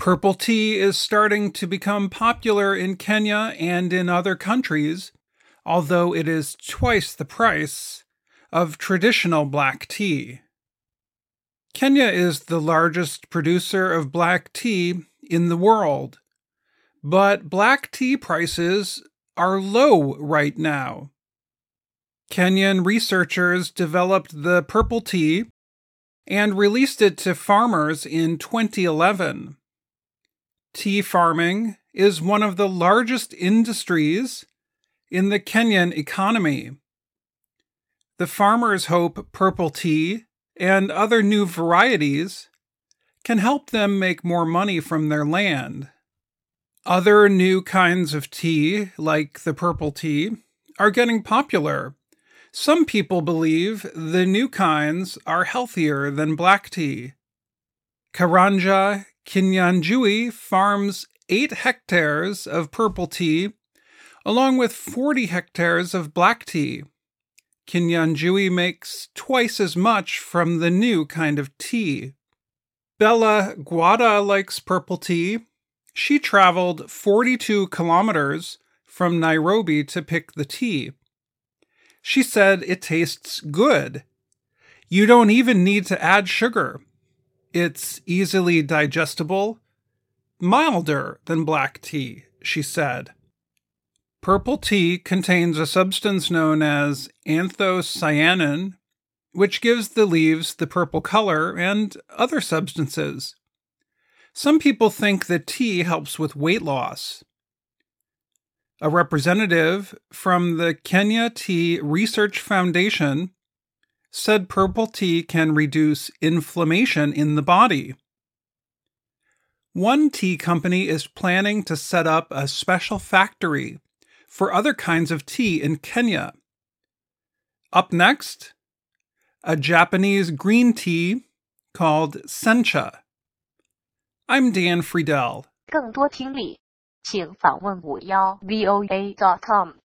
Purple tea is starting to become popular in Kenya and in other countries, although it is twice the price of traditional black tea. Kenya is the largest producer of black tea in the world, but black tea prices are low right now. Kenyan researchers developed the purple tea and released it to farmers in 2011. Tea farming is one of the largest industries in the Kenyan economy. The farmers hope purple tea and other new varieties can help them make more money from their land. Other new kinds of tea, like the purple tea, are getting popular. Some people believe the new kinds are healthier than black tea. Karanja Kinyanjui farms 8 hectares of purple tea, along with 40 hectares of black tea. Kinyanjui makes twice as much from the new kind of tea. Bella Guada likes purple tea. She traveled 42 kilometers from Nairobi to pick the tea. She said it tastes good. You don't even need to add sugar. It's easily digestible, milder than black tea, she said. Purple tea contains a substance known as anthocyanin, which gives the leaves the purple color, and other substances. Some people think that tea helps with weight loss. A representative from the Kenya Tea Research Foundation said purple tea can reduce inflammation in the body. One tea company is planning to set up a special factory for other kinds of tea in Kenya. Up next, a Japanese green tea called sencha. I'm Dan Friedel. 更多听力，请访问51voa.com。